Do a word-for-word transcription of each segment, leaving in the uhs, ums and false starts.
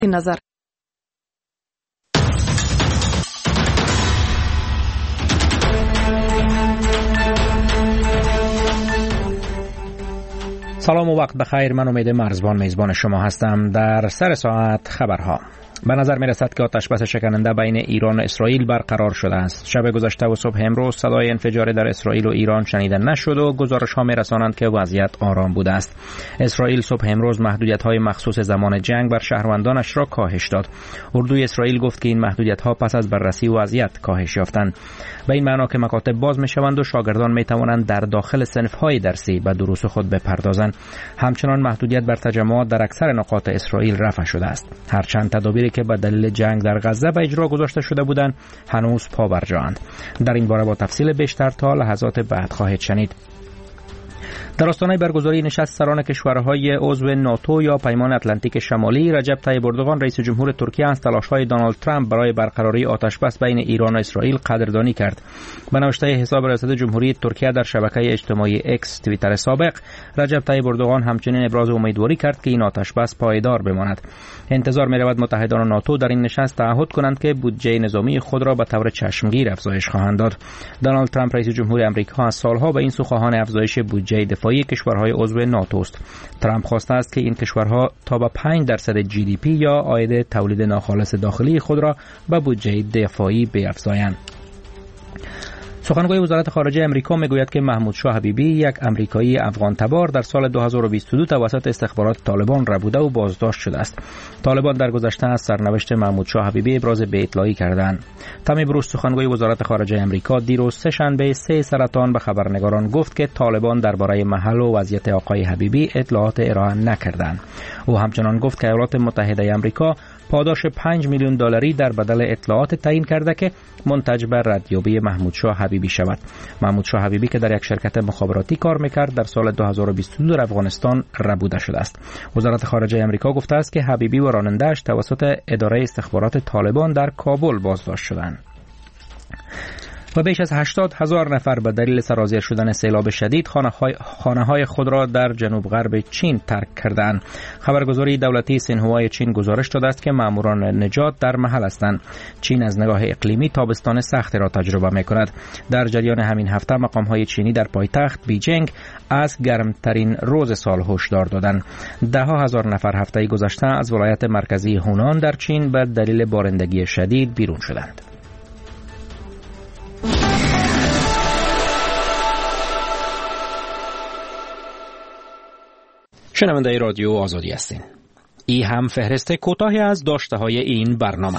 نظر سلام و وقت بخیر. من امید مرزبان میزبان شما هستم. در سر ساعت خبرها. به نظر می رسد که آتش بس شکننده بین ایران و اسرائیل برقرار شده است. شب گذشته و صبح امروز صدای انفجار در اسرائیل و ایران شنیده نشد و گزارش ها می رسانند که وضعیت آرام بوده است. اسرائیل صبح امروز محدودیت های مخصوص زمان جنگ بر شهروندانش را کاهش داد. اردوی اسرائیل گفت که این محدودیت ها پس از بررسی وضعیت کاهش یافتند. به این معنا که مکاتب باز می شوند و شاگردان می توانند در داخل صنف های درسی به دروس خود بپردازند. همچنان محدودیت بر تجمعات در اکثر نقاط اسرائیل رفع شده است. هرچند تدابیری که به دلیل جنگ در غزه به اجرا گذاشته شده بودند هنوز پا برجااند. در این باره با تفصیل بیشتر تا لحظات بعد خواهید شنید. در آستانه برگزاری نشست سران کشورهای عضو ناتو یا پیمان اتلانتیک شمالی، رجب طیب اردوغان رئیس جمهور ترکیه از تلاش‌های دونالد ترامپ برای برقراری آتش‌بس بین ایران و اسرائیل قدردانی کرد. به نوشته حساب ریاست جمهوری ترکیه در شبکه اجتماعی اکس توییتر سابق، رجب طیب اردوغان همچنین ابراز امیدواری کرد که این آتش‌بس پایدار بماند. انتظار می‌رود متحدان ناتو در این نشست تعهد کنند که بودجه نظامی خود را به طور چشمگیر افزایش خواهند داد. دونالد ترامپ رئیس جمهور آمریکا از سالها به این سو خواهان افزایش بودجه دفاعی کشورهای عضو ناتو است. ترامپ خواسته است که این کشورها تا به پنج درصد جی دی پی یا عاید تولید ناخالص داخلی خود را به بودجه دفاعی بیفزایند. سخنگوی وزارت خارجه امریکا میگوید که محمود شاه حبیبی، یک امریکایی افغان تبار، در سال دو هزار و بیست و دو توسط استخبارات طالبان ربوده و بازداشت شده است. طالبان در گذشته از سرنوشت محمود شاه حبیبی ابراز بی‌اطلاعی کردند. تامی بروس، سخنگوی وزارت خارجه امریکا، دیروز سه شنبه سه سرطان به خبرنگاران گفت که طالبان درباره محل و وضعیت آقای حبیبی اطلاعات ارائه نکردند. او همچنان گفت که ایالات متحده آمریکا پاداش پنج میلیون دلاری در بدل اطلاعات تعیین کرده که منتج بر ردیابی محمود شاه حبیبی شود. محمود شاه حبیبی که در یک شرکت مخابراتی کار میکرد در سال دو هزار و بیست و دو در افغانستان ربوده شده است. وزارت خارجه آمریکا گفته است که حبیبی و راننده‌اش توسط اداره استخبارات طالبان در کابل بازداشت شدند. و بیش از هشتاد هزار نفر به دلیل سرازیر شدن سیلاب شدید خانه های خود را در جنوب غرب چین ترک کردند. خبرگزاری دولتی سینهوای چین گزارش داده است که ماموران نجات در محل هستند. چین از نگاه اقلیمی تابستان سخت را تجربه می‌کند. در جریان همین هفته مقام‌های چینی در پایتخت بیجینگ از گرمترین روز سال هشدار دادند. ده ها هزار نفر هفته گذشته از ولایت مرکزی هونان در چین به دلیل بارندگی شدید بیرون شدند. شنونده رادیو آزادی هستین. ای هم فهرست کوتاهی از داشته های این برنامه.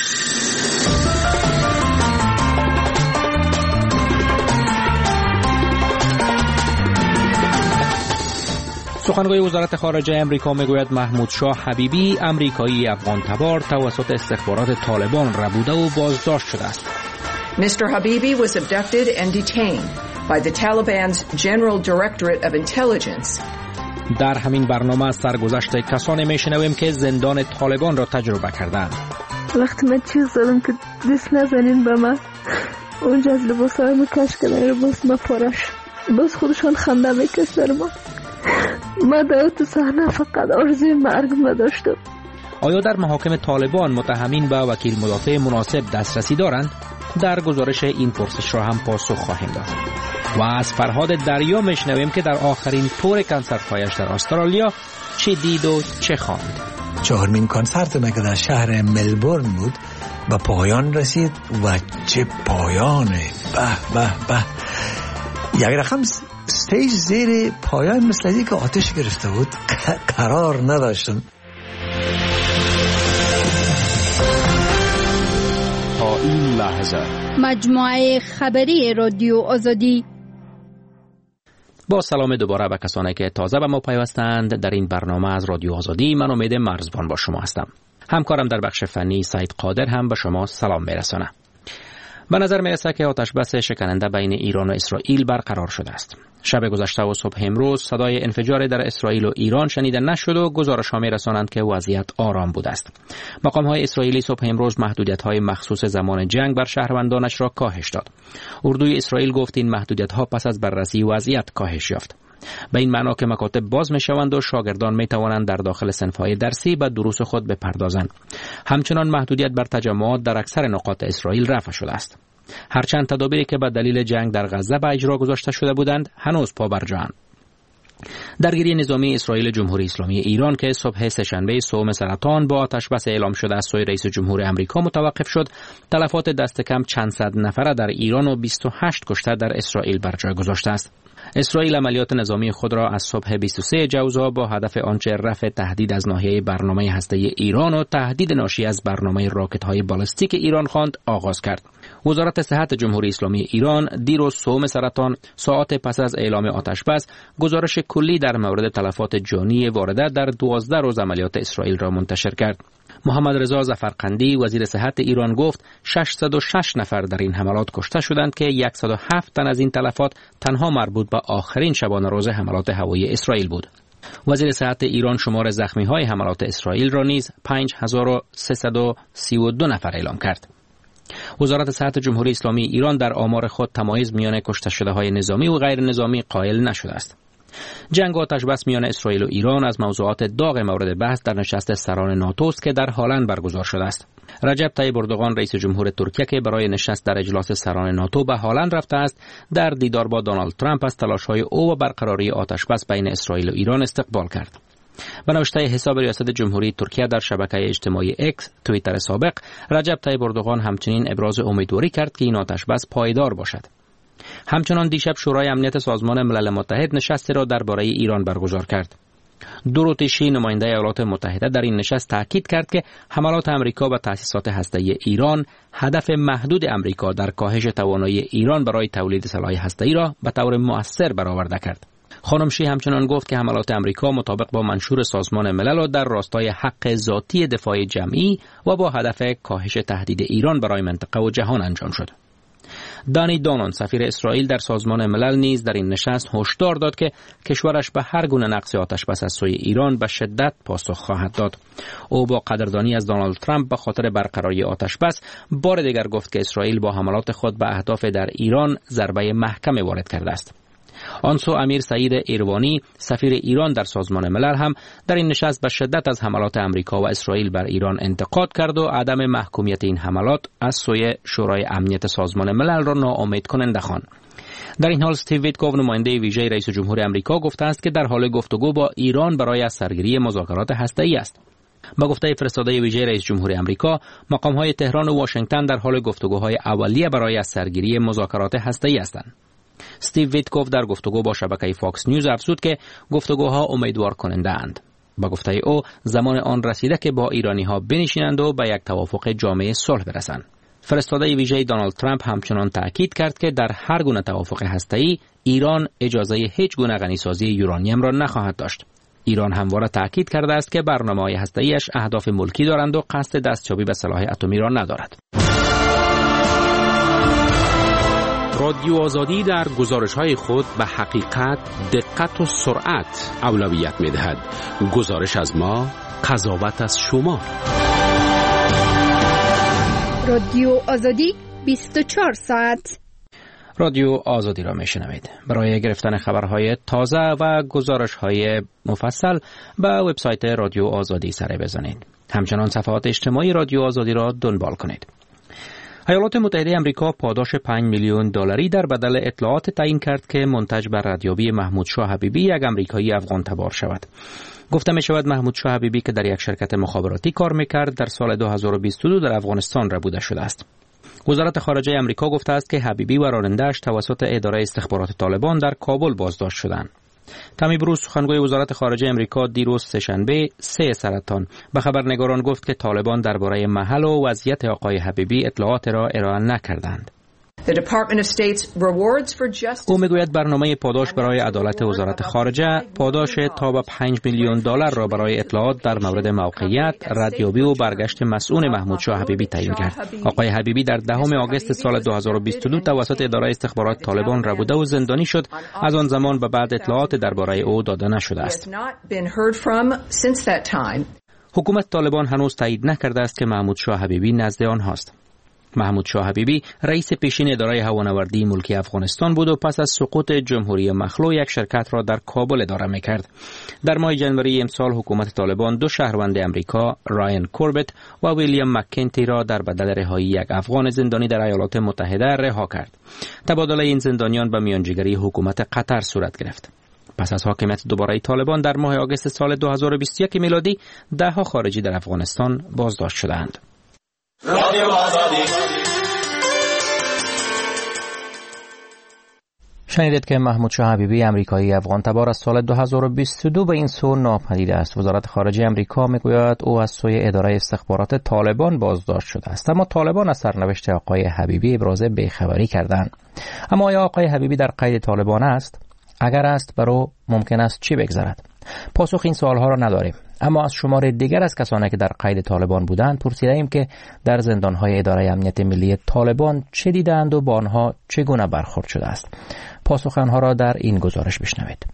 سخنگوی وزارت خارجه امریکا میگوید محمود شاه حبیبی، امریکایی افغان تبار، توسط استخبارات طالبان ربوده و بازداشت شده است. Mister Habibi was abducted and detained by the Taliban's General Directorate of Intelligence. در همین برنامه سرگذشت کسانی میشنویم که زندان طالبان را تجربه کردند. وقتی من چیز زدم که دست نزنین به من، اونجا از لباس های مکش کردن، لباس ما پارش، باز خودشان خنده میکش در ما. ما در تو صحنه فقط آرزوی مرگ ما داشتم. آیا در محاکم طالبان متهمین به وکیل مدافع مناسب دسترسی دارند؟ در گزارش این پرسش را هم پاسخ خواهیم داد. و از فرهاد دریا میشنویم که در آخرین تور کنسرت‌هایش در استرالیا چه دید و چه خواند. چهارمین کنسرت ما که در شهر ملبورن بود به پایان رسید و چه پایانه، به به به. یک رقم استیج زیر پایان مثل اینکه آتش گرفته بود، قرار نداشتم. تا این لحظه مجموعه خبری رادیو آزادی. با سلام دوباره به کسانی که تازه به ما پیوستند در این برنامه از رادیو آزادی. من امید مرزبان با شما هستم. همکارم در بخش فنی سعید قادر هم به شما سلام میرسانه. به نظر میرسه که آتش بس شکننده بین ایران و اسرائیل برقرار شده است. شب گذشته و صبح امروز صدای انفجار در اسرائیل و ایران شنیده نشد و گزارش‌ها می‌رسانند که وضعیت آرام بوده است. مقام‌های اسرائیلی صبح امروز محدودیت‌های مخصوص زمان جنگ بر شهروندانش را کاهش داد. اردوی اسرائیل گفت این محدودیت‌ها پس از بررسی وضعیت کاهش یافت. به این معنا که مکاتب باز می شوند و شاگردان می توانند در داخل صنف‌های درسی به دروس خود بپردازند. همچنان محدودیت بر تجمعات در اکثر نقاط اسرائیل رفع شده است. هرچند تدابیری که به دلیل جنگ در غزه به اجرا گذاشته شده بودند هنوز پابرجااند. درگیری نظامی اسرائیل جمهوری اسلامی ایران که صبح سه‌شنبه صوم سرطان با آتش بس اعلام شده از سوی رئیس جمهور آمریکا متوقف شد، تلفات دست کم چند صد نفره در ایران و بیست و هشت کشته در اسرائیل بر جای گذاشته است. اسرائیل عملیات نظامی خود را از صبح بیست و سه جوزا با هدف آنچه رفع تهدید از ناحیه برنامه هسته‌ای ایران و تهدید ناشی از برنامه راکت‌های بالستیک ایران خواند آغاز کرد. وزارت صحت جمهوری اسلامی ایران دیروز صوم سرطان ساعات پس از اعلام آتش بس گزارش کلی در مورد تلفات جانی وارده در دوازده روز عملیات اسرائیل را منتشر کرد. محمد رضا ظفرقندی وزیر صحت ایران گفت ششصد و شش نفر در این حملات کشته شدند که صد و هفت تن از این تلفات تنها مربوط به آخرین شبانه روز حملات هوایی اسرائیل بود. وزیر صحت ایران شمار زخمی‌های حملات اسرائیل را نیز پنج هزار و سیصد و سی و دو نفر اعلام کرد. وزارت صحت جمهوری اسلامی ایران در آمار خود تمایز میان کشته شده‌های نظامی و غیر نظامی قائل نشده است. جنگ و آتش بس میان اسرائیل و ایران از موضوعات داغ مورد بحث در نشست سران ناتو است که در هالند برگزار شده است. رجب طیب اردوغان رئیس جمهور ترکیه که برای نشست در اجلاس سران ناتو به هالند رفته است، در دیدار با دونالد ترامپ از تلاش‌های او و برقراری آتش بس بین اسرائیل و ایران استقبال کرد. به نوشته حساب ریاست جمهوری ترکیه در شبکه اجتماعی اکس توییتر سابق، رجب طیب اردوغان همچنین ابراز امیدواری کرد که این آتش بس پایدار باشد. همچنان دیشب شورای امنیت سازمان ملل متحد نشستی را درباره ایران برگزار کرد. دوروتیشی نماینده ایالات متحده در این نشست تاکید کرد که حملات آمریکا به تأسیسات هسته‌ای ایران هدف محدود آمریکا در کاهش توانایی ایران برای تولید سلاح هسته‌ای را به طور مؤثر برآورده کرد. خانم شی همچنان گفت که حملات آمریکا مطابق با منشور سازمان ملل در راستای حق ذاتی دفاع جمعی و با هدف کاهش تهدید ایران برای منطقه و جهان انجام شد. دانی دونان سفیر اسرائیل در سازمان ملل نیز در این نشست هشدار داد که کشورش به هر گونه نقض آتش بس از سوی ایران به شدت پاسخ خواهد داد. او با قدردانی از دونالد ترامپ به خاطر برقراری آتش بس بار دیگر گفت که اسرائیل با حملات خود به اهداف در ایران ضربه محکم وارد کرده است. آنسو امیر سعید ایروانی سفیر ایران در سازمان ملل هم در این نشست به شدت از حملات آمریکا و اسرائیل بر ایران انتقاد کرد و عدم محکومیت این حملات از سوی شورای امنیت سازمان ملل را ناامید کننده خواند. در این حال استیو ویتکوف نماینده ویژه رئیس جمهور آمریکا گفته است که در حال گفتگو با ایران برای از سرگیری مذاکرات هسته‌ای است. با گفته فرستاده ویژه رئیس جمهور آمریکا، مقام‌های تهران و واشنگتن در حال گفتگوهای اولیه برای از سرگیری مذاکرات هسته‌ای هستند. استیو ویتکوف در گفتگو با شبکه فاکس نیوز افزود که گفتگوها امیدوار کننده اند. با گفته او زمان آن رسیده که با ایرانی ها بنشینند و به یک توافق جامع صلح برسند. فرستاده ویژه دونالد ترامپ همچنان تاکید کرد که در هر گونه توافق هسته‌ای ایران اجازه هیچ گونه غنیسازی یورانیم را نخواهد داشت. ایران همواره تاکید کرده است که برنامه‌های هسته‌ایش اهداف ملکی دارند و قصد دستیابی به سلاح اتمی را ندارد. رادیو آزادی در گزارش‌های خود به حقیقت، دقت و سرعت اولویت می‌دهد. گزارش از ما، قضاوت از شما. رادیو آزادی بیست و چهار ساعت. رادیو آزادی را میشنوید. برای گرفتن خبرهای تازه و گزارش‌های مفصل به وبسایت رادیو آزادی سر بزنید. همچنان صفحات اجتماعی رادیو آزادی را دنبال کنید. ایالات متحده آمریکا پاداش پنج میلیون دلاری در بدل اطلاعات تعیین کرد که منتج بر ردیابی محمود شاه حبیبی، یک آمریکایی افغان تبار شود. گفته می شود محمود شاه حبیبی که در یک شرکت مخابراتی کار میکرد در سال دو هزار و بیست و دو در افغانستان ربوده شده است. وزارت خارجه آمریکا گفته است که حبیبی و راننده‌اش توسط اداره استخبارات طالبان در کابل بازداشت شدند. تامی بروس سخنگوی وزارت خارجه آمریکا دیروز سه‌شنبه سه سرطان به خبرنگاران گفت که طالبان درباره محل و وضعیت آقای حبیبی اطلاعات را ارائه نکردند. او میگوید برنامه پاداش برای عدالت وزارت خارجه پاداش تا به پنج میلیون دلار را برای اطلاعات در مورد موقعیت، ردیابی و برگشت مسئول محمود شاه حبیبی تعیین کرد. آقای حبیبی در دهم آگوست سال دو هزار و بیست و دو توسط اداره استخبارات طالبان ربوده و زندانی شد. از آن زمان به بعد اطلاعات درباره او داده نشده است. حکومت طالبان هنوز تایید نکرده است که محمود شاه حبیبی نزد آنهاست. محمود شاه حبیبی رئیس پیشین اداره هوانوردی ملکی افغانستان بود و پس از سقوط جمهوری مخلوع یک شرکت را در کابل اداره میکرد. در ماه ژانویه امسال حکومت طالبان دو شهروند امریکا، رایان کوربت و ویلیام مککنتی را در بدل رهایی یک افغان زندانی در ایالات متحده رها کرد. تبادل این زندانیان به میانجیگری حکومت قطر صورت گرفت. پس از حاکمیت دوباره طالبان در ماه آگوست سال دو هزار و بیست و یک میلادی ده ها خارجی در افغانستان بازداشت شدند. شنیدید که محمود شاه حبیبی امریکایی افغان تبار از سال دو هزار و بیست و دو به این سو ناپدید است. وزارت خارجه امریکا میگوید او از سوی اداره استخبارات طالبان بازداشت شده است، اما طالبان از سرنوشت آقای حبیبی ابراز بیخبری کردند. اما آیا آقای حبیبی در قید طالبان است؟ اگر است برای ممکن است چی بگذرد؟ پاسخ این سوالها را نداریم، اما از شمار دیگر از کسانی که در قید طالبان بودند پرسیدیم که در زندانهای اداره امنیت ملی طالبان چه دیدند و با آنها چگونه برخورد شده است. پاسخ آنها را در این گزارش بشنوید.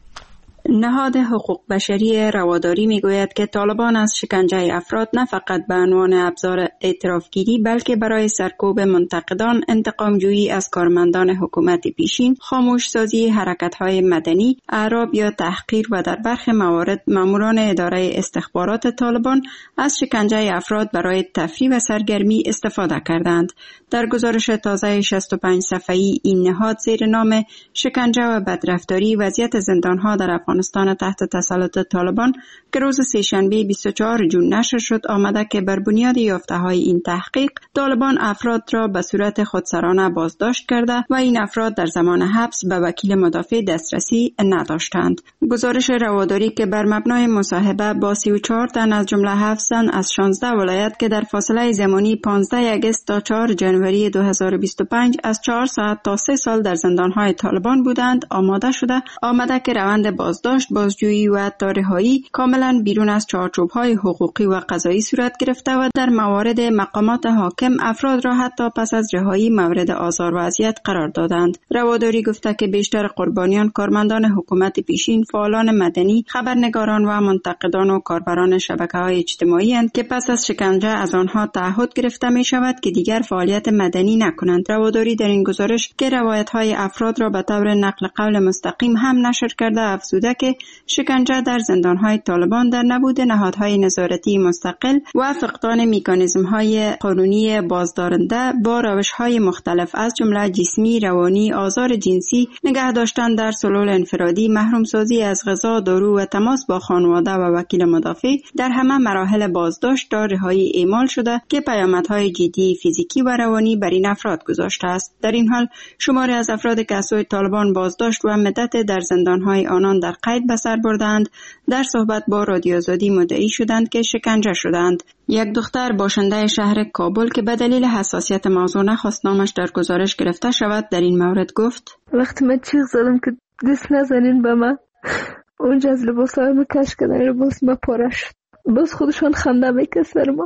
نهاد حقوق بشری رواداری میگوید که طالبان از شکنجه افراد نه فقط به عنوان ابزار اعترافگیری بلکه برای سرکوب منتقدان، انتقام جویی از کارمندان حکومت پیشین، خاموش سازی حرکت‌های مدنی، اعراب یا تحقیر و در برخی موارد ماموران اداره استخبارات طالبان از شکنجه افراد برای تفریح و سرگرمی استفاده کردند. در گزارش تازه شصت و پنج صفحه‌ای این نهاد زیر نام شکنجه و بدرفتاری وضعیت زندان‌ها در افغانستان تحت تسلط طالبان که روز سه‌شنبه بیست و چهارم ژوئن نشر شد آمده که بر بنیاد یافته‌های این تحقیق طالبان افراد را به صورت خودسرانه بازداشت کرده و این افراد در زمان حبس به وکیل مدافع دسترسی نداشتند. گزارش رواداری که بر مبنای مصاحبه با سی و چهار تن از جمله هفت زن از شانزده ولایت که در فاصله زمانی پانزده آگوست تا چهارم ژانویه دو هزار و بیست و پنج از چهار ساعت تا سه سال در زندان‌های طالبان بودند آماده شده آمده که روند بازداشت، بازجویی و حتی رهایی کاملا بیرون از چارچوب‌های حقوقی و قضایی صورت گرفته و در موارد مقامات حاکم افراد را حتی پس از رهایی مورد آزار و اذیت قرار دادند. رواداری گفته که بیشتر قربانیان کارمندان حکومت پیشین، فعالان مدنی، خبرنگاران و منتقدان و کاربران شبکه‌های اجتماعی اند که پس از شکنجه از آنها تعهد گرفته می شود که دیگر فعالیت مدنی نکنند. رواداری در این گزارش که روایت‌های افراد را به طور نقل قول مستقیم هم نشر کرده افزوده که شکنجه در زندان‌های طالبان در نبود نهادهای نظارتی مستقل و فقدان مکانیزم‌های قانونی بازدارنده با روش‌های مختلف از جمله جسمی، روانی، آزار جنسی، نگه داشتن در سلول انفرادی، محروم سازی از غذا، دارو و تماس با خانواده و وکیل مدافع در همه مراحل بازداشت تا رهایی اعمال شده که پیامدهای جدی فیزیکی و روانی بر این افراد گذاشته است. در این حال شماری از افراد که از سوی طالبان بازداشت و مدت در زندان‌های آنان در قید به سر بردند در صحبت با رادیو آزادی مدعی شدند که شکنجه شدند. یک دختر باشنده شهر کابل که به دلیل حساسیت موضوع نخواست نامش در گزارش گرفته شود در این مورد گفت: وقتی من چیز زدم که دست نزنین به من، اونجا از لباسای من کش کردن، لباس ما پاره شد. باز خودشان خنده میکرد سر ما.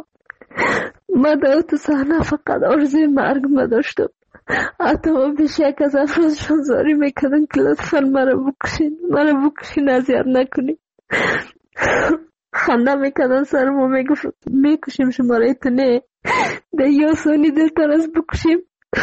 من در تو صحنه فقط آرزوی مرگ ما داشتم. حتی ما بیش یک از افرادشان زاری میکردن که لطفا مرا بکشین، مرا بکشین، اذیت نکنین. خنده میکردن سر ما، میگفت میکشیم شما را، تو نه ده یا سانی دلتر از بکشیم.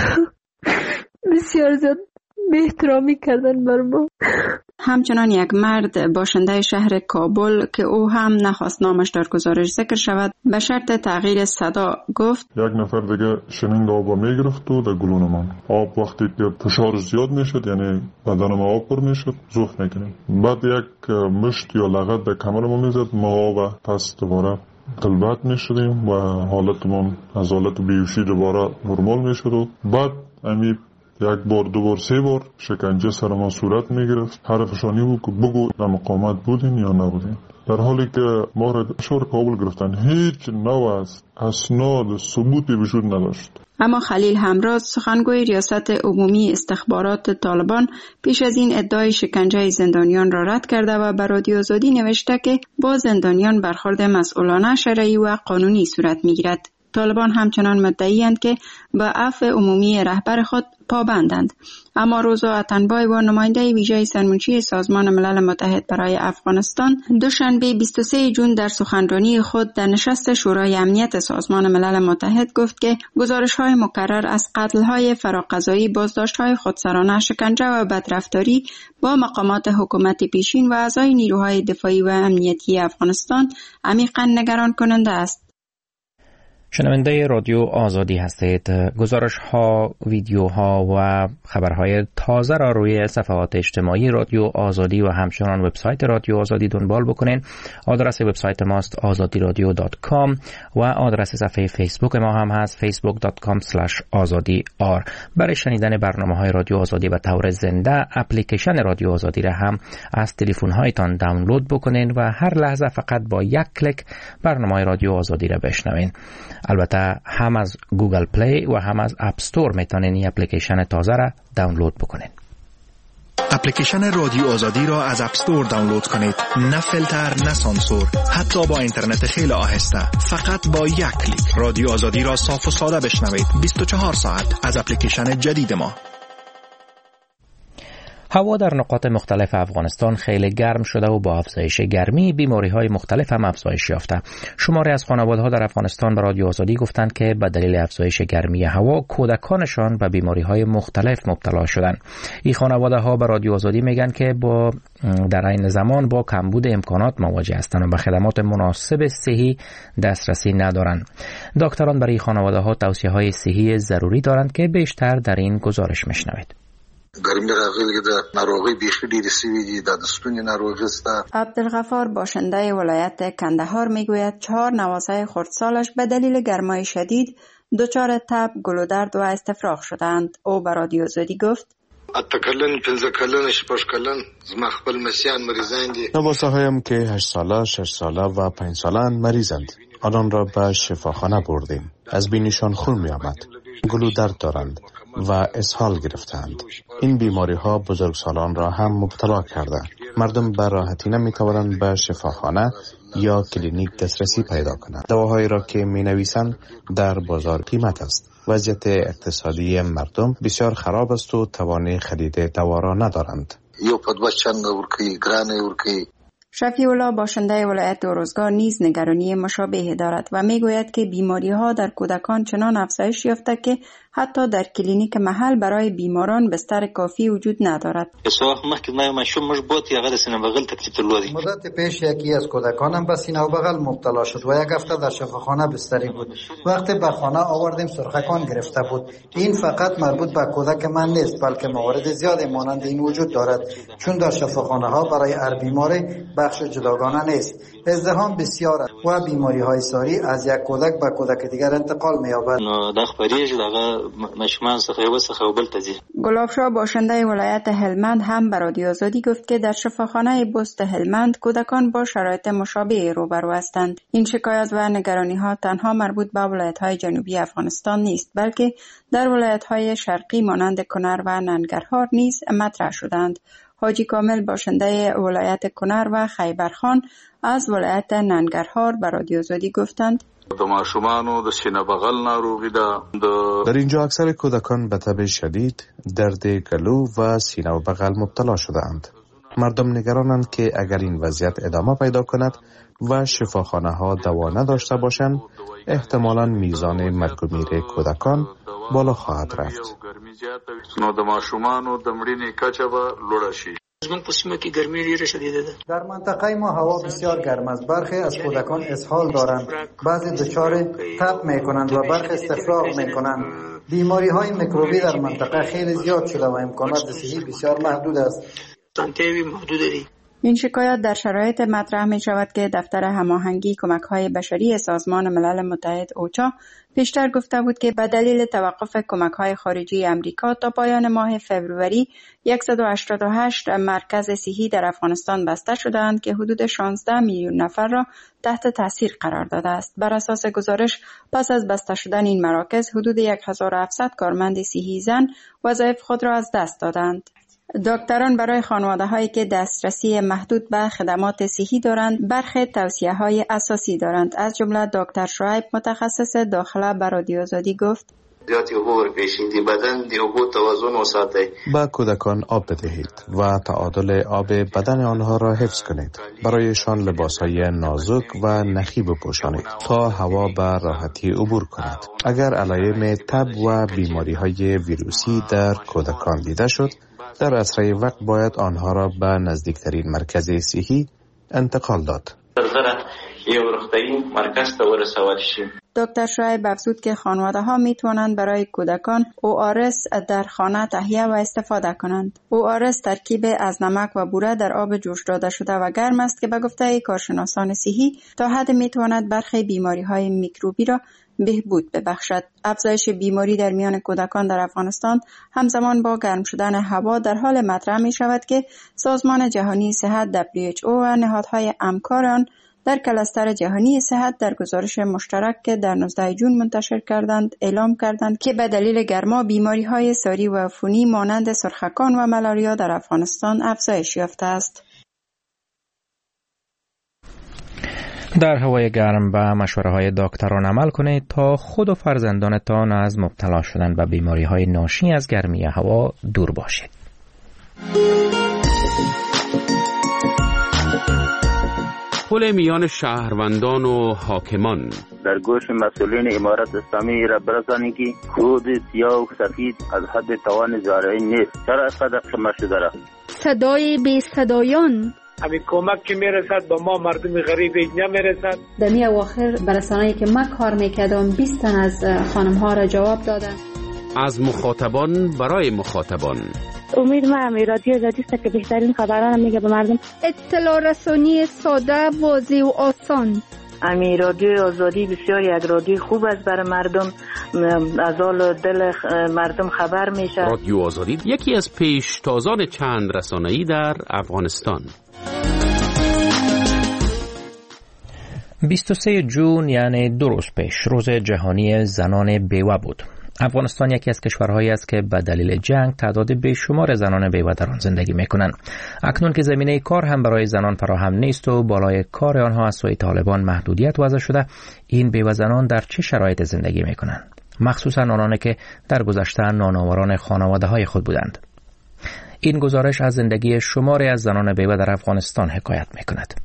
بسیار زیاد به احترامی کردن بر ما. همچنان یک مرد باشنده شهر کابل که او هم نخواست نامش در گزارش ذکر شود به شرط تغییر صدا گفت: یک نفر دیگه شننگ آب میگرفت و در گلون من آب وقتی که فشار زیاد میشد، یعنی بدن ما آب پر میشد، زخم میکنیم. بعد یک مشت یا لغت در کمر ما میزد، ما و پس دوباره قلبت میشدیم و حالتمون از حالت بیوشی دوباره نرمال میشد و بعد امی یک بار دو بار سه بار شکنجه سر ما صورت میگرفت. حرفشانی بود که بگو در مقامت بودین یا نبودین. در حالی که ما را شهر کابل گرفتن هیچ نوع از اسناد ثبوتی وجود نداشت. اما خلیل همراز سخنگوی ریاست عمومی استخبارات طالبان پیش از این ادعای شکنجه زندانیان را رد کرده و بر رادیو آزادی نوشته که با زندانیان برخورد مسئولانه شرعی و قانونی صورت میگیرد. طالبان همچنان مدعی‌اند که به عفو عمومی رهبر خود پابندند. اما روزا اتنبای و نماینده ویژه سرمنشی سازمان ملل متحد برای افغانستان دوشنبه بیست و سوم ژوئن در سخنرانی خود در نشست شورای امنیت سازمان ملل متحد گفت که گزارش‌های مکرر از قتل‌های فراقضایی، بازداشت‌های خودسرانه، شکنجه و بدرفتاری با مقامات حکومت پیشین و اعضای نیروهای دفاعی و امنیتی افغانستان عمیقاً نگران کننده است. شنونده رادیو آزادی هستید. گزارش ها، ویدیو ها و خبرهای تازه را روی صفحات اجتماعی رادیو آزادی و همچنان وبسایت رادیو آزادی دنبال بکنین. آدرس وبسایت ماست آزادی رادیو دات کام و آدرس صفحه فیسبوک ما هم هست فیسبوک دات کام اسلش آزادی آر. برای شنیدن برنامه های رادیو آزادی به طور زنده اپلیکیشن رادیو آزادی را هم از تلفن هایتان دانلود بکنین و هر لحظه فقط با یک کلیک برنامه های رادیو آزادی را بشنوین. البته هم از گوگل پلی و هم از اپ استور میتونین این اپلیکیشن تازه را دانلود بکنین. اپلیکیشن رادیو آزادی را از اپ استور دانلود کنید. نه فیلتر، نه سانسور، حتی با اینترنت خیلی آهسته. فقط با یک کلیک رادیو آزادی را صاف و ساده بشنوید. بیست و چهار ساعت از اپلیکیشن جدید ما. هوا در نقاط مختلف افغانستان خیلی گرم شده و با افزایش گرمی بیماری‌های مختلف هم افزایش یافته. شماری از خانواده‌ها در افغانستان به رادیو آزادی گفتند که به دلیل افزایش گرمی هوا کودکانشان به بیماری‌های مختلف مبتلا شدند. این خانواده‌ها به رادیو آزادی میگن که با در این زمان با کمبود امکانات مواجه هستند و به خدمات مناسب صحی دسترسی ندارند. دکتران برای خانواده‌ها توصیه‌های صحی ضروری دارند که بیشتر در این گزارش میشنوید. ګرمي راغلي د ناروغي بیخي ډېرې سوي دي، د ستوني ناروغي سته. عبدالغفار باشنده ولایت کندهار میگوید چهار نوازه خردسالش به دلیل گرمای شدید دچار تب، گلودرد و استفراغ شدند. او به رادیو آزادی گفت: اته کلن، پنځه کلن، شپږ کلن زما خپل مسیان مریضان دي. نوازه هایم که هشت ساله، شش ساله و پنج سالن مریضند. آنان را به شفاخانه بردیم. از بینیشان خون می آمد. گلودرد دارند و اسهال گرفتند. این بیماری ها بزرگسالان را هم مبتلا کرده. مردم به راحتی نمی توانند به شفاخانه یا کلینیک دسترسی پیدا کنند. دواهایی را که می نویسند در بازار قیمت است. وضعیت اقتصادی مردم بسیار خراب است و توان خرید دوا را ندارند. یو په دوه چنده ورکی، ګرانه ورکی. شفیع الله باشنده ولایت روزگار نیز نگرانی مشابه دارد و میگوید که بیماری ها در کودکان چنان افزایش یافته که حتی در کلینیک محل برای بیماران بستر کافی وجود ندارد. مدت پیش یکی از کودکانم به سینه و بغل مبتلا شد و یک هفته در شفاخانه بستری بود. وقتی به خانه آوردیم سرخکان گرفته بود. این فقط مربوط به کودک من نیست، بلکه موارد زیادی مانند این وجود دارد، چون در شفاخانه ها برای هر بیماری بخش جداگانه نیست. ازدحام بسیار است و بیماری های ساری از یک کودک به کودک دیگر انتقال می‌یابد. گلابشاه باشنده ولایت هلمند هم به رادیو آزادی گفت که در شفاخانه بست هلمند کودکان با شرایط مشابه روبرو هستند. این شکایت و نگرانی ها تنها مربوط به ولایت های جنوبی افغانستان نیست، بلکه در ولایت های شرقی مانند کنر و ننگرهار نیز مطرح شدند. حاجی کامل باشنده ولایت کنر و خیبرخان از ولایت ننگرهار به رادیو آزادی گفتند: در اینجا اکثر کودکان به تب شدید، درد گلو و سینه و بغل مبتلا شده‌اند. مردم نگرانند که اگر این وضعیت ادامه پیدا کند و شفاخانه ها دوا نداشته باشند، احتمالاً میزان مرگ و میر کودکان بالا خواهد رفت. در منطقه ما هوا بسیار گرم است. برخی از کودکان اسهال دارند، بعضی دچار تب میکنند و برخی استفراغ میکنند. بیماری های میکروبی در منطقه خیلی زیاد شده و امکانات صحی بسیار محدود است. این شکایت در شرایط مطرح می شود که دفتر هماهنگی کمک‌های بشری سازمان ملل متحد اوچا پیشتر گفته بود که به دلیل توقف کمک‌های خارجی امریکا تا پایان ماه فوریه صد و هشتاد و هشت مرکز صحی در افغانستان بسته شدند که حدود شانزده میلیون نفر را تحت تاثیر قرار داده است. بر اساس گزارش پس از بسته شدن این مراکز حدود هزار و هفتصد کارمند صحی زن وظایف خود را از دست دادند. دکتران برای خانواده هایی که دسترسی محدود به خدمات صحی دارند برخی توصیه های اساسی دارند. از جمله دکتر شعیب متخصص داخله به رادیو آزادی گفت: زیادی اوبو بپیشید، بدن دی اوبو توازن وساتید. با کودکان آب بدهید و تعادل آب بدن آنها را حفظ کنید. برایشان لباسهای نازک و نخی بپوشانید تا هوا به راحتی عبور کند. اگر علائم تب و بیماری های ویروسی در کودکان دیده شد، در اسرع وقت باید آنها را به نزدیکترین مرکز صحی انتقال داد. دکتر شعیب افزود که خانواده ها می توانند برای کودکان او آر اس در خانه تهیه و استفاده کنند. او آر اس ترکیب از نمک و بوره در آب جوش داده شده و گرم است که به گفته کارشناسان صحی تا حد می تواند برخی بیماری های میکروبی را بهبود ببخشد. افزایش بیماری در میان کودکان در افغانستان همزمان با گرم شدن هوا در حال مطرح می شود که سازمان جهانی صحت دبلیو اچ او و نهادهای همکار آن در کلستر جهانی صحت در گزارش مشترک که در نوزدهم ژوئن منتشر کردند اعلام کردند که به دلیل گرما بیماری های ساری و عفونی مانند سرخکان و ملاریا در افغانستان افزایش یافته است. در هوای گرم به مشوره های دکتران عمل کنید تا خود و فرزندانتان از مبتلا شدن به بیماری های ناشی از گرمی هوا دور باشید. پل میان شهروندان و حاکمان در گوش مسئولین امارت اسلامی را برسانید که خود سیاه و سفید از حد توان زارعی نیست. چرا از قدر خمه شده را صدای بی صدایان همین کمک که میرسد با ما مردم غریب نمیرسد. در می اواخر برسانه‌ای که من کار میکردم بیست تن از خانم ها را جواب دادن. از مخاطبان برای مخاطبان. امید ما هم رادیو آزادی است که بهترین خبران میگه به مردم. اطلاع رسانی ساده، واضح و آسان. امی رادیو آزادی بسیار یک رادیو خوب است برای مردم، از حال دل مردم خبر میشه. رادیو آزادی یکی از پیشتازان چند رسانه‌ای در افغانستان. بیست و سوم ژوئن یعنی دو روز پیش روز جهانی زنان بیوه بود. افغانستان یکی از کشورهایی است که به دلیل جنگ تعداد بیشمار زنان بیوه در آن زندگی میکنند. اکنون که زمینه کار هم برای زنان فراهم نیست و بالای کار آنها از سوی طالبان محدودیت وضع شده، این بیوه زنان در چه شرایط زندگی میکنند؟ مخصوصا آنان که در گذشته نانآوران خانواده های خود بودند. این گزارش از زندگی شماری از زنان بیوه در افغانستان حکایت میکند.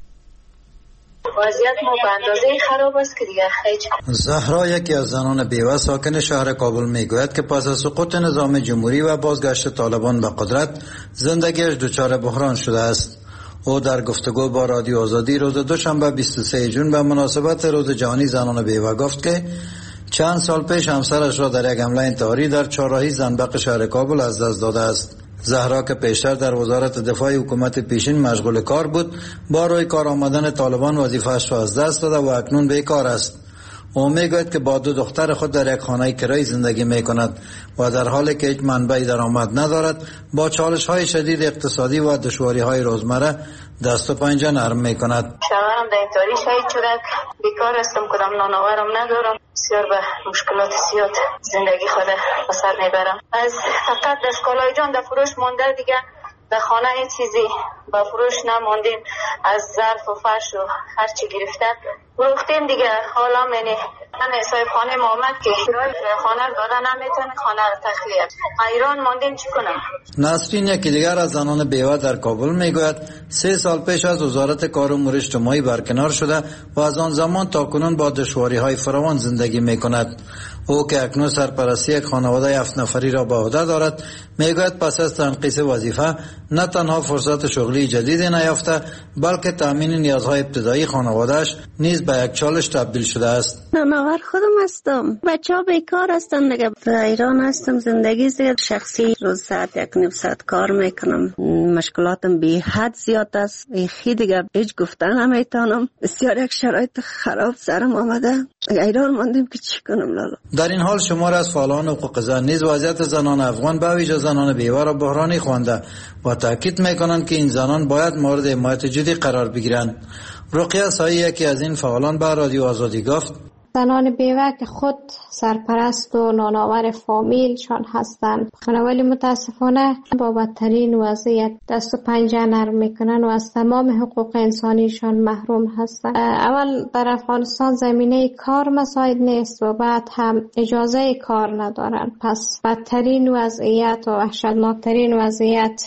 وضعیت ما به اندازه خراب است که دیگر هیچ. زهرا یکی از زنان بیوه ساکن شهر کابل میگوید که پس از سقوط نظام جمهوری و بازگشت طالبان به قدرت زندگیش دچار بحران شده است. او در گفتگو با رادیو آزادی روز دوشنبه بیست و سوم ژوئن به مناسبت روز جهانی زنان بیوه گفت که چند سال پیش همسرش را در یک حمله انتحاری در چهارراهی زنبق شهر کابل از دست داده است. زهرا که پیشتر در وزارت دفاع حکومت پیشین مشغول کار بود، با روی کار آمدن طالبان وظیفه‌اش را از دست داده و اکنون بیکار است. او میگوید که با دو دختر خود در یک خانه کرایی زندگی میکند و در حالی که هیچ منبع درآمد ندارد، با چالش‌های شدید اقتصادی و دشواری‌های روزمره دست و پنجه نرم میکند. شوهرم در انتحاری شهید شده، بیکار هستم، کدام نانآورم ندارم، بسیار به مشکلات زیاد زندگی خود به سر میبرم. از فقط دستگاه‌های جان در فروش مانده، دیگه در خانه هیچ چیزی با فروش نماندیم، از ظرف و فرش و هر چی گرفتن فروختیم دیگه. حالا منی من صاحب خانه محمد که کرایه خانه رو داده نمیتونه خانه رو تخلیه. ایران ماندیم چی کنم؟ نسرین یکی دیگر از زنان بیوه در کابل میگوید سه سال پیش از وزارت کار و امور اجتماعی برکنار شده و از آن زمان تا کنون با دشواری‌های فراوان زندگی میکند. او که اکنون سرپرستی یک خانواده هفت نفری را به عهده دارد، میگوید پس از تنقیص وظیفه نه تنها فرصت شغلی جدیدی نیافته، بلکه تامین نیازهای ابتدایی خانواده‌اش نیز به یک چالش تبدیل شده است. نانآور خودم هستم، بچه‌ها بیکار هستن دیگه. در ایران هستم، زندگی زیاد شخصی، روز ساعت یک نیم ساعت کار میکنم، مشکلاتم بی حد زیاد است، بیخی دیگه هیچ گفتن نمیتونم. بسیار یک شرایط خراب سرم آمده، ایران ماندیم که چی کنم لالا. در این حال شمار از فعالان حقوق زن نیز وضعیت زنان افغان به ویژه زنان بیوه را بحرانی خوانده و تاکید میکنند که این زنان باید مورد حمایت جدی قرار بگیرند. رقیه سایی یکی از این فعالان به رادیو آزادی گفت: زنان بیوه که خود سرپرست و نانآور فامیلشان هستند، ولی متاسفانه با بدترین وضعیت دست و پنجه نرم میکنن و از تمام حقوق انسانیشان محروم هستند. اول در افغانستان زمینه کار مساعد نیست و بعد هم اجازه کار ندارن، پس بدترین وضعیت و وحشتناکترین وضعیت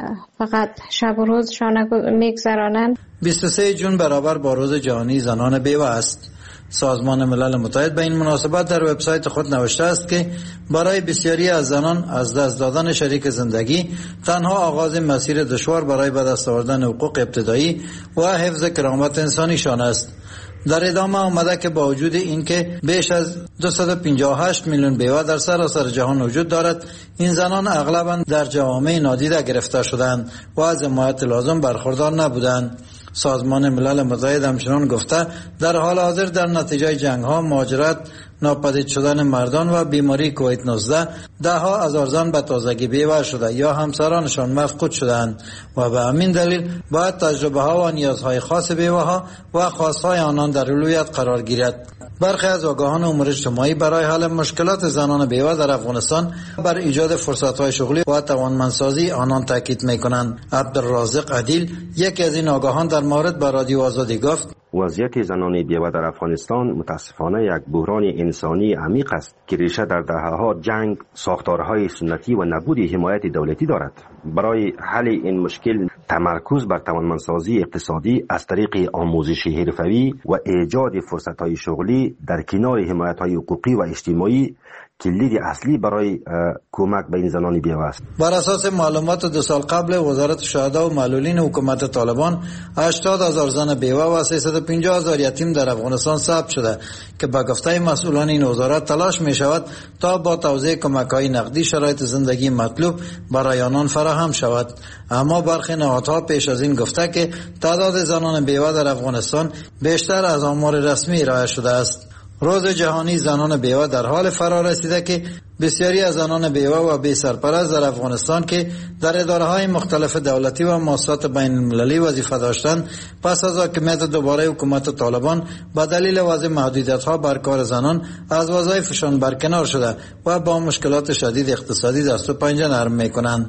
فقط شب و روزشان میگذرانند. بیست و سوم جون برابر با روز جهانی زنان بیوه است. سازمان ملل متحد به این مناسبت در وبسایت خود نوشته است که برای بسیاری از زنان از دست دادن شریک زندگی تنها آغاز مسیر دشوار برای به دست آوردن حقوق ابتدایی و حفظ کرامت انسانیشان است. در ادامه آمده که با وجود اینکه بیش از دویست و پنجاه و هشت میلیون بیوه در سراسر جهان وجود دارد، این زنان اغلباً در جوامع نادیده گرفته شدند و از حمایت لازم برخوردار نبودند. سازمان ملل متحد همچنان گفته در حال حاضر در نتیجه جنگ ها، مهاجرت، ناپدید شدن مردان و بیماری کووید نوزده ده ها هزار زن به تازگی بیوه شده یا همسرانشان مفقود شدند و به همین دلیل باید تجربه ها و نیازهای خاص بیوه ها و خواستهای آنان در اولویت قرار گیرد. برخی از آگاهان امور اجتماعی برای حل مشکلات زنان بیوه در افغانستان بر ایجاد فرصت‌های شغلی و توانمندسازی آنان تاکید می‌کنند. عبدالرازق عدیل، یکی از این آگاهان، در مورد با رادیو آزادی گفت: وضعیت زنان بیوه در افغانستان متاسفانه یک بحران انسانی عمیق است که ریشه در دهه‌ها جنگ، ساختارهای سنتی و نبود حمایت دولتی دارد. برای حل این مشکل تمرکز بر توانمندسازی اقتصادی از طریق آموزش حرفه‌ای و ایجاد فرصت‌های شغلی در کنار حمایت‌های حقوقی و اجتماعی کلید اصلی برای کمک به این زنان بیوه است. بر اساس معلومات دو سال قبل وزارت شهدا و معلولین حکومت طالبان، هشتاد هزار زن بیوه و سیصد و پنجاه هزار یتیم در افغانستان ثبت شده که به گفته مسئولان این وزارت تلاش می شود تا با توزیع کمک‌های نقدی شرایط زندگی مطلوب برای آنان فراهم شود. اما برخی نهادها پیش از این گفته که تعداد زنان بیوه در افغانستان بیشتر از آمار رسمی ارائه شده است. روز جهانی زنان بیوه در حال فرا رسیده که بسیاری از زنان بیوه و بی سرپرست در افغانستان که در اداره‌های مختلف دولتی و مؤسسات بین المللی وظیفه داشتند، پس از حاکمیت دوباره حکومت طالبان به دلیل وضع محدودیت‌ها بر کار زنان از وظایفشان برکنار شده و با مشکلات شدید اقتصادی دست و پنجه نرم می‌کنند.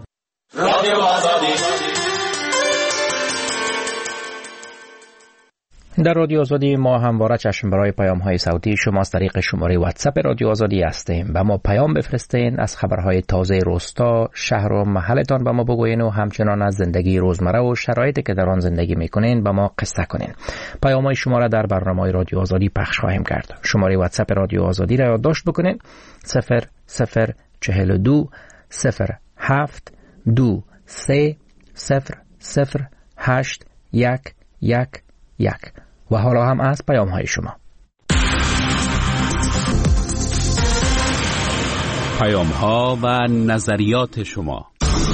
در رادیو آزادی ما همواره چشم برای پیام های صوتی شما از طریق شماره واتساپ رادیو آزادی هستیم. به ما پیام بفرستین، از خبرهای تازه روستا، شهر و محلتان به ما بگوین و همچنان از زندگی روزمره و شرایطی که در آن زندگی میکنین به ما قصه کنین. پیام های شما را در برنامه رادیو آزادی پخش خواهیم کرد. شماره واتساپ رادیو آزادی را یادداشت بکنین: صفر صفر چهل و دو صفر هفت دو سه صفر صفر هشت یک یک یک. و حالا هم از پیام های شما. پیام ها و نظریات شما.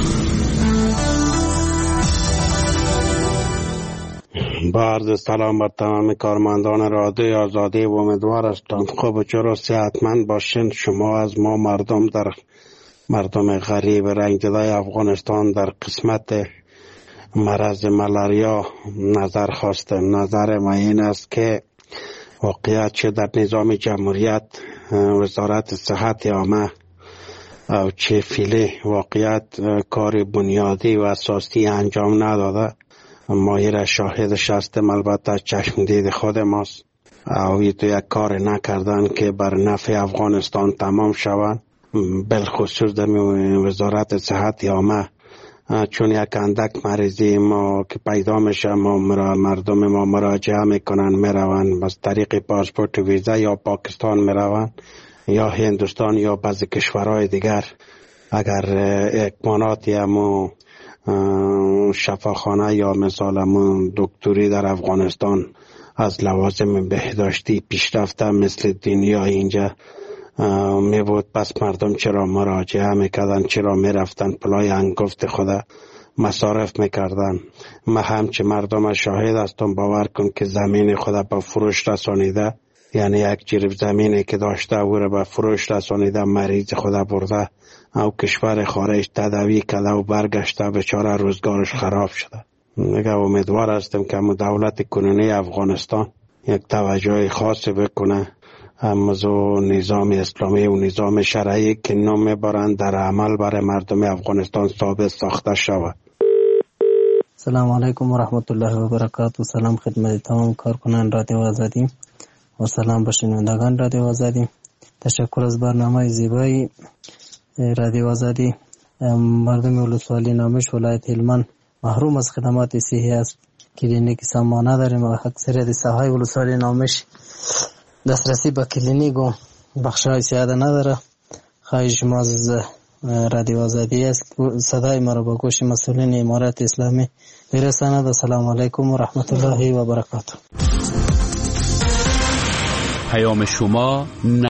با عرض سلام بر تمام کارمندان رادیو آزادی و امیدوار هستم خوب و چرا صحتمند باشین. شما از ما مردم در مردم غریب رنگدلای افغانستان در قسمت مرض ملاریا نظر خواستم. نظر ما این است که واقعیت چه در نظام جمهوریت وزارت صحت عامه او چه فیلی واقعیت کار بنیادی و اساسی انجام نداده. ما را شاهدش هستیم، البته چشم دید خود ماست. او تو یک کار نکردن که بر نفع افغانستان تمام شود، بالخصوص در وزارت صحت عامه، چون یک اندک مریضی ما که پیدا میشه ما مردم ما مراجعه میکنن، میرون بس طریق پاسپورت و ویزا یا پاکستان میرون یا هندوستان یا بعضی کشورهای دیگر. اگر اکماناتی همو شفاخانه یا مثال همو دکتری در افغانستان از لوازم بهداشتی پیشرفته مثل دنیا اینجا می بود، پس مردم چرا مراجعه میکردن، چرا میرفتن پلای انگفت خدا مصارف میکردن. ما همچه مردم شاهد هستم، باور کن که زمین خدا به فروش رسانیده، یعنی یک جریب زمینی که داشته او را به فروش رسانیده، مریض خدا برده او کشور خارج تداوی کرده و برگشته، بیچاره روزگارش خراب شده. میگه امیدوار هستم که دولت کنونی افغانستان یک توجه خاص بکنه موضوع نظام اسلامی و نظام شرعی که نام میبرند در عمل برای مردم افغانستان ثابت ساخته شود. سلام علیکم و رحمت الله و برکاته. سلام خدمت تمام کارکنان رادیو آزادی و سلام به شنوندگان رادیو آزادی. تشکر از برنامه زیبای رادیو آزادی. مردم ولسوالی نامش ولایت هلمند محروم از خدمات صحی است. کلینیک سامان نداریم و اکثریت ساحای ولسوالی نامش دسترسی به کلینیک و بخش‌های سیاده نداره. خواهش ما از رادیو آزادی است صدای ما را به گوش مسئولین امارت اسلامی برساند. السلام علیکم و رحمت الله و برکاته. پیام شما